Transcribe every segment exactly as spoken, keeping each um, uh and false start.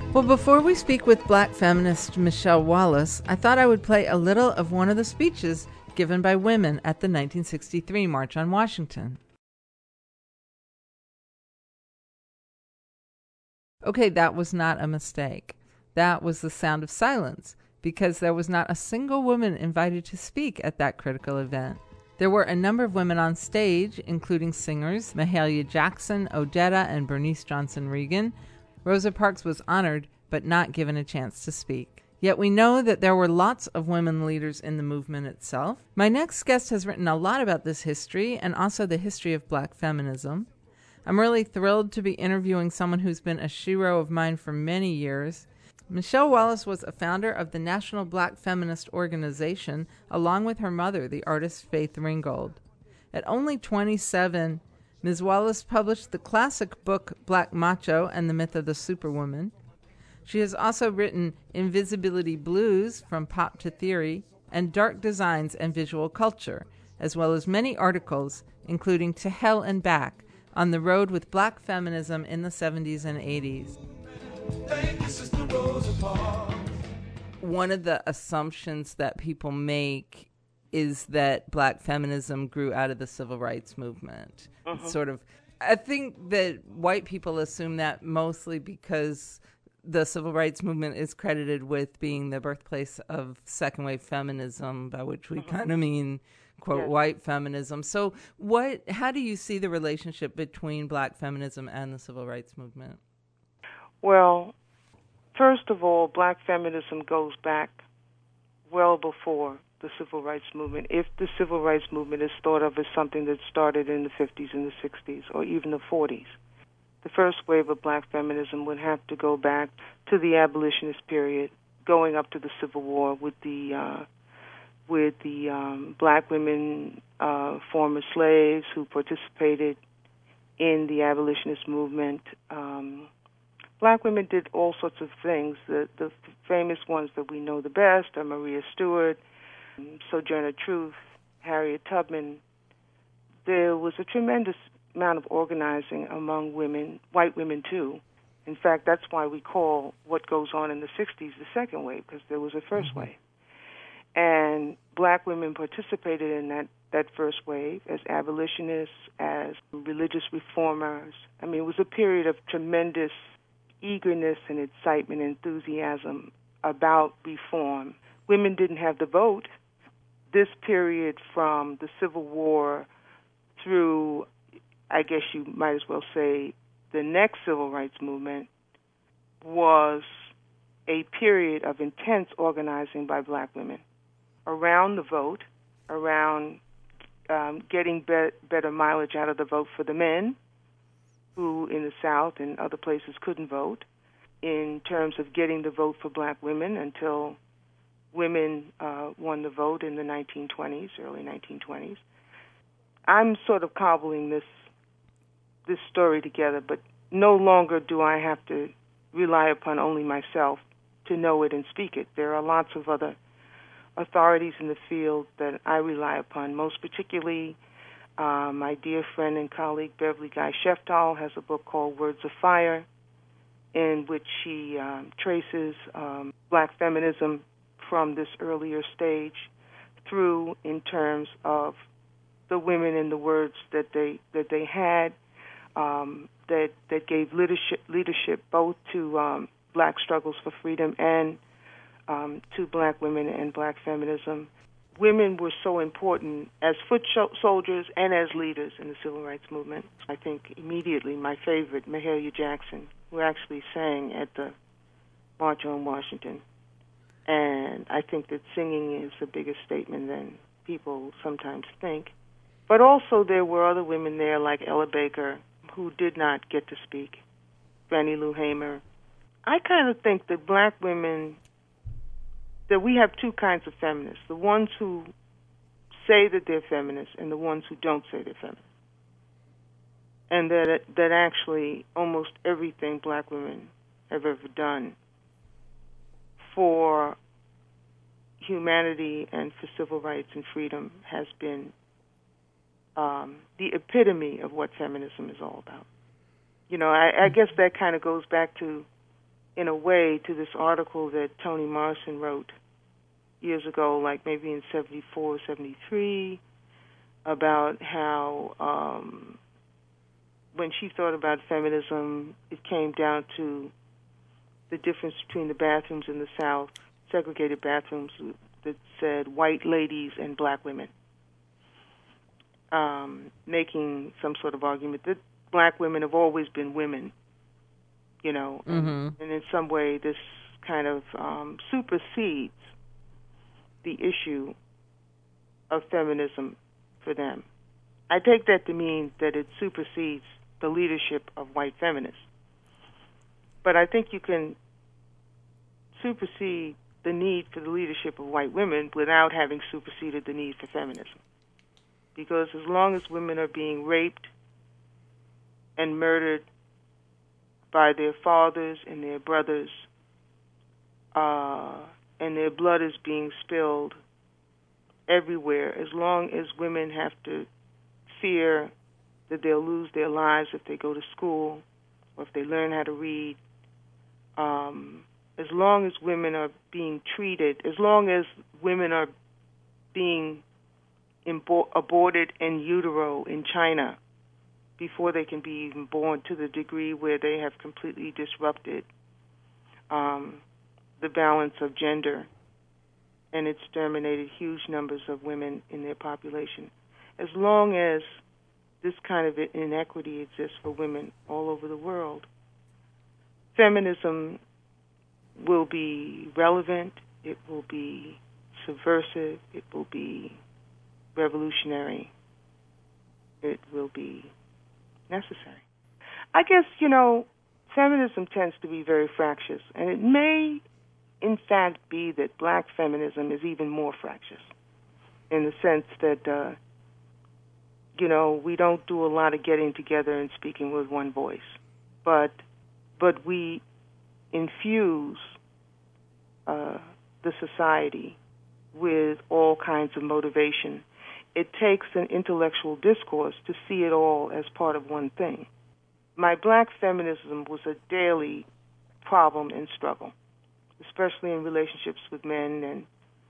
Well, before we speak with black feminist Michele Wallace, I thought I would play a little of one of the speeches given by women at the nineteen sixty-three March on Washington. Okay, that was not a mistake. That was the sound of silence, because there was not a single woman invited to speak at that critical event. There were a number of women on stage, including singers Mahalia Jackson, Odetta, and Bernice Johnson Reagan. Rosa Parks was honored, but not given a chance to speak. Yet we know that there were lots of women leaders in the movement itself. My next guest has written a lot about this history and also the history of black feminism. I'm really thrilled to be interviewing someone who's been a shero of mine for many years. Michele Wallace was a founder of the National Black Feminist Organization, along with her mother, the artist Faith Ringgold. At only twenty-seven, Miz Wallace published the classic book Black Macho and the Myth of the Superwoman. She has also written Invisibility Blues, From Pop to Theory, and Dark Designs and Visual Culture, as well as many articles, including To Hell and Back, on the road with black feminism in the seventies and eighties. One of the assumptions that people make is that black feminism grew out of the civil rights movement. Mm-hmm. It's sort of, I think that white people assume that mostly because the civil rights movement is credited with being the birthplace of second wave feminism, by which we mm-hmm. kind of mean, quote, yes. white feminism. So what, how do you see the relationship between black feminism and the civil rights movement? Well, first of all, black feminism goes back well before the civil rights movement. If the civil rights movement is thought of as something that started in the fifties and the sixties or even the forties, the first wave of black feminism would have to go back to the abolitionist period, going up to the Civil War with the uh, with the um, black women, uh, former slaves who participated in the abolitionist movement. Um, black women did all sorts of things. The, the famous ones that we know the best are Maria Stewart, Sojourner Truth, Harriet Tubman. There was a tremendous amount of organizing among women, white women too. In fact, that's why we call what goes on in the sixties the second wave, because there was a first mm-hmm. wave. And black women participated in that, that first wave as abolitionists, as religious reformers. I mean, it was a period of tremendous eagerness and excitement and enthusiasm about reform. Women didn't have the vote. This period from the Civil War through, I guess you might as well say, the next civil rights movement was a period of intense organizing by black women around the vote, around um, getting be- better mileage out of the vote for the men who in the South and other places couldn't vote, in terms of getting the vote for black women until women uh, won the vote in the nineteen twenties, early nineteen twenties. I'm sort of cobbling this this story together, but no longer do I have to rely upon only myself to know it and speak it. There are lots of other authorities in the field that I rely upon, most particularly uh, my dear friend and colleague Beverly Guy Sheftall has a book called Words of Fire, in which she um, traces um, black feminism from this earlier stage through in terms of the women and the words that they that they had um, that that gave leadership leadership both to um, black struggles for freedom and um, to black women and black feminism. Women were so important as foot soldiers and as leaders in the civil rights movement. I think immediately my favorite, Mahalia Jackson, who actually sang at the March on Washington. And I think that singing is a bigger statement than people sometimes think. But also there were other women there like Ella Baker who did not get to speak, Fannie Lou Hamer. I kind of think that black women, that we have two kinds of feminists, the ones who say that they're feminists and the ones who don't say they're feminists. And that that actually almost everything black women have ever done for humanity and for civil rights and freedom has been um, the epitome of what feminism is all about. You know, I, I guess that kind of goes back to in a way, to this article that Toni Morrison wrote years ago, like maybe in seventy-four, seventy-three, about how um, when she thought about feminism, it came down to the difference between the bathrooms in the South, segregated bathrooms that said white ladies and black women, um, making some sort of argument that black women have always been women, you know, Mm-hmm. and, and in some way this kind of um, supersedes the issue of feminism for them. I take that to mean that it supersedes the leadership of white feminists. But I think you can supersede the need for the leadership of white women without having superseded the need for feminism. Because as long as women are being raped and murdered by their fathers and their brothers, uh, and their blood is being spilled everywhere, as long as women have to fear that they'll lose their lives if they go to school or if they learn how to read, um, as long as women are being treated, as long as women are being imbo- aborted in utero in China before they can be even born, to the degree where they have completely disrupted um, the balance of gender and exterminated huge numbers of women in their population. As long as this kind of inequity exists for women all over the world, feminism will be relevant, it will be subversive, it will be revolutionary, it will be necessary. I guess, you know, feminism tends to be very fractious, and it may, in fact, be that black feminism is even more fractious, in the sense that, uh, you know, we don't do a lot of getting together and speaking with one voice, but but we infuse uh, the society with all kinds of motivation. It takes an intellectual discourse to see it all as part of one thing. My black feminism was a daily problem and struggle, especially in relationships with men and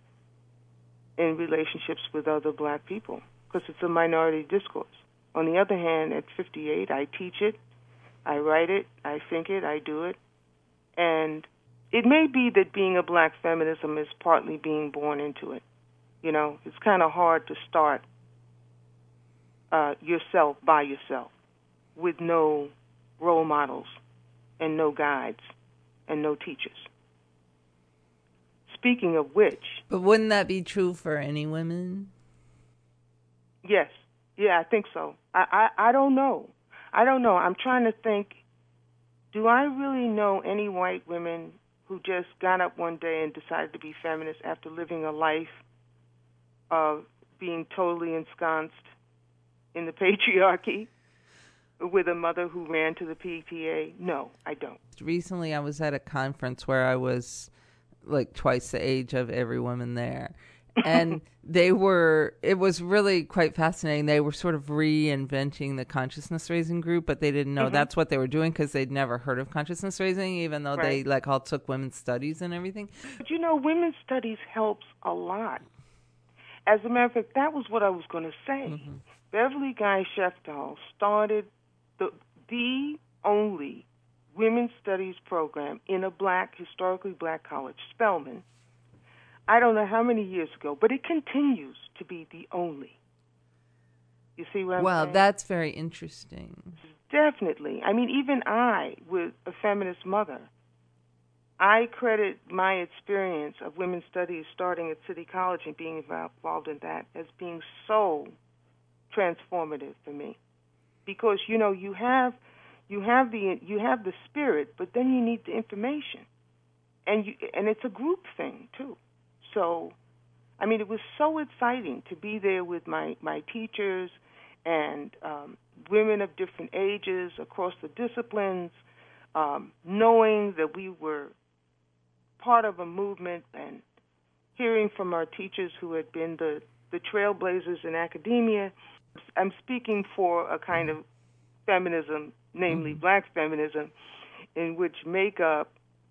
in relationships with other black people, because it's a minority discourse. On the other hand, at fifty-eight, I teach it, I write it, I think it, I do it, and it may be that being a black feminism is partly being born into it. You know, it's kind of hard to start uh, yourself by yourself with no role models and no guides and no teachers. Speaking of which... But wouldn't that be true for any women? Yes. Yeah, I think so. I, I, I don't know. I don't know. I'm trying to think, do I really know any white women who just got up one day and decided to be feminists after living a life of being totally ensconced in the patriarchy with a mother who ran to the P T A? No, I don't. Recently, I was at a conference where I was like twice the age of every woman there. And they were, it was really quite fascinating. They were sort of reinventing the consciousness raising group, but they didn't know mm-hmm. that's what they were doing because they'd never heard of consciousness raising, even though right. they like all took women's studies and everything. But you know, women's studies helps a lot. As a matter of fact, that was what I was going to say. Mm-hmm. Beverly Guy Sheftall started the the only women's studies program in a black, historically black college, Spelman. I don't know how many years ago, but it continues to be the only. You see what I'm well, saying? Well, that's very interesting. Definitely. I mean, even I, with a feminist mother, I credit my experience of women's studies starting at City College and being involved in that as being so transformative for me. Because, you know, you have you have the you have the spirit, but then you need the information. And you and it's a group thing, too. So, I mean, it was so exciting to be there with my, my teachers and um, women of different ages across the disciplines, um, knowing that we were part of a movement and hearing from our teachers who had been the, the trailblazers in academia. I'm speaking for a kind of feminism, namely mm-hmm. black feminism, in which makeup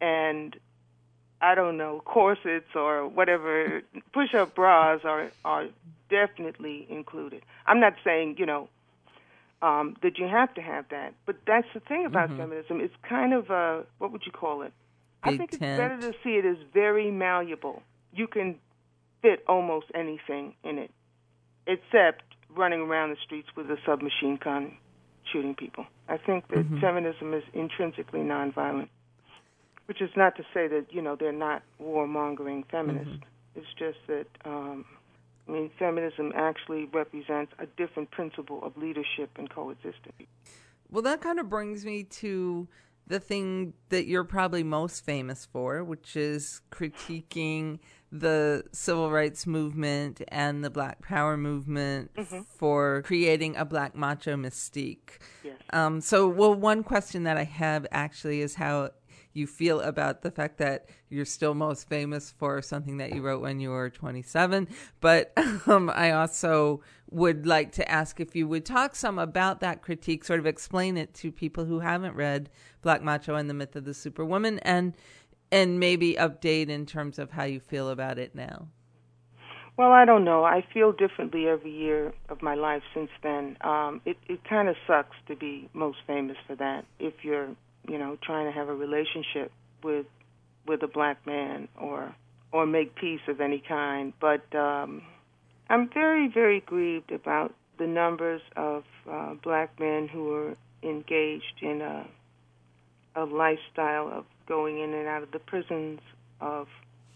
and I don't know, corsets or whatever, push-up bras are are definitely included. I'm not saying, you know, um, that you have to have that, but that's the thing about Mm-hmm. feminism. It's kind of a, what would you call it? Big I think it's tent. better to see it as very malleable. You can fit almost anything in it, except running around the streets with a submachine gun shooting people. I think that Mm-hmm. feminism is intrinsically nonviolent, which is not to say that, you know, they're not warmongering feminists. Mm-hmm. It's just that, um, I mean, feminism actually represents a different principle of leadership and coexistence. Well, that kind of brings me to the thing that you're probably most famous for, which is critiquing the civil rights movement and the Black Power movement Mm-hmm. for creating a Black macho mystique. Yes. Um, so, well, one question that I have actually is how you feel about the fact that you're still most famous for something that you wrote when you were twenty-seven. But um, I also would like to ask if you would talk some about that critique, sort of explain it to people who haven't read Black Macho and the Myth of the Superwoman, and and maybe update in terms of how you feel about it now. Well, I don't know. I feel differently every year of my life since then. Um, it it kind of sucks to be most famous for that if you're, you know, trying to have a relationship with with a black man or or make peace of any kind. But um, I'm very, very grieved about the numbers of uh, black men who are engaged in a a lifestyle of going in and out of the prisons, of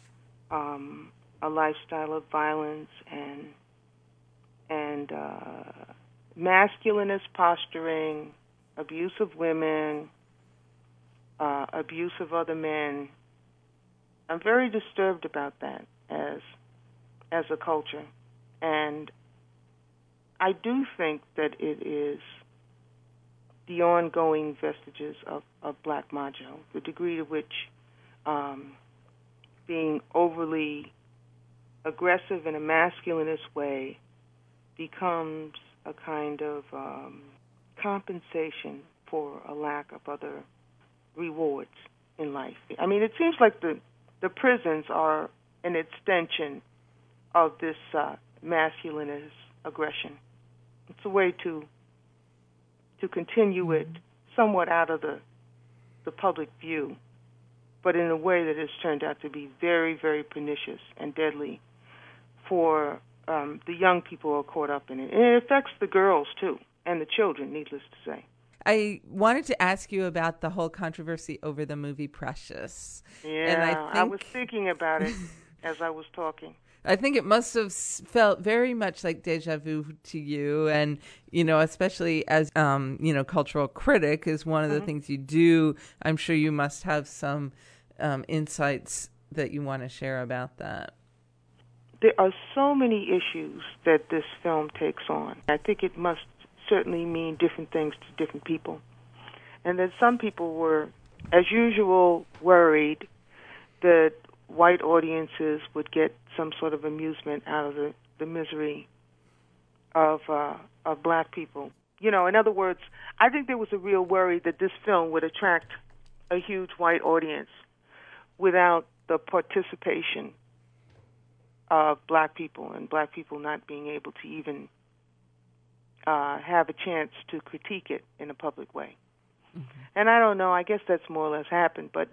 um, a lifestyle of violence and and uh, masculinist posturing, abuse of women, uh, abuse of other men. I'm very disturbed about that as as a culture, and I do think that it is the ongoing vestiges of, of Black Macho, the degree to which um, being overly aggressive in a masculinist way becomes a kind of um, compensation for a lack of other rewards in life. I mean, it seems like the, the prisons are an extension of this uh, masculinist aggression. It's a way to to continue it somewhat out of the the public view, but in a way that has turned out to be very, very pernicious and deadly for um, the young people who are caught up in it. And it affects the girls, too, and the children, needless to say. I wanted to ask you about the whole controversy over the movie Precious. Yeah, and I, think, I was thinking about it as I was talking. I think it must have felt very much like deja vu to you. And, you know, especially as, um, you know, cultural critic is one of the Mm-hmm. things you do. I'm sure you must have some um, insights that you want to share about that. There are so many issues that this film takes on. I think it must certainly mean different things to different people. And that some people were, as usual, worried that white audiences would get some sort of amusement out of the, the misery of uh, of black people. You know, in other words, I think there was a real worry that this film would attract a huge white audience without the participation of black people, and black people not being able to even uh, have a chance to critique it in a public way. Mm-hmm. And I don't know, I guess that's more or less happened, but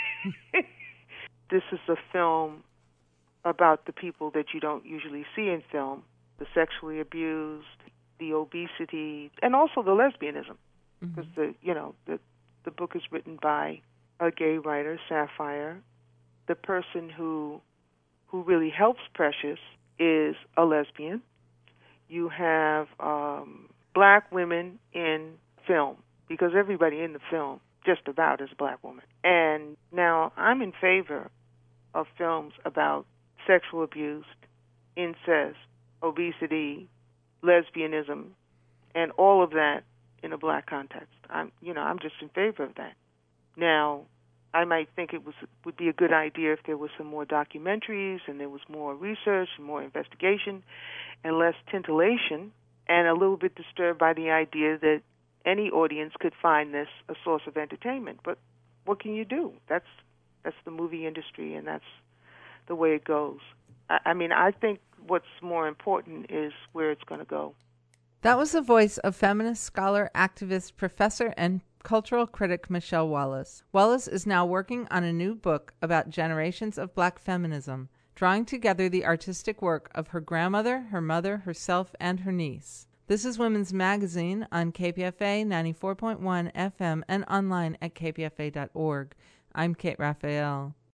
this is a film about the people that you don't usually see in film, the sexually abused, the obesity, and also the lesbianism. Because mm-hmm. the you know the the book is written by a gay writer, Sapphire. The person who who really helps Precious is a lesbian. You have um, black women in film, because everybody in the film just about is a black woman. And now I'm in favor of films about sexual abuse, incest, obesity, lesbianism, and all of that in a black context. I'm, you know, I'm just in favor of that. Now, I might think it was would be a good idea if there was some more documentaries and there was more research and more investigation and less titillation, and a little bit disturbed by the idea that any audience could find this a source of entertainment. But what can you do? That's That's the movie industry, and that's the way it goes. I, I mean, I think what's more important is where it's going to go. That was the voice of feminist scholar, activist, professor, and cultural critic Michele Wallace. Wallace is now working on a new book about generations of Black feminism, drawing together the artistic work of her grandmother, her mother, herself, and her niece. This is Women's Magazine on K P F A ninety-four point one F M and online at k p f a dot org. I'm Kate Raphael.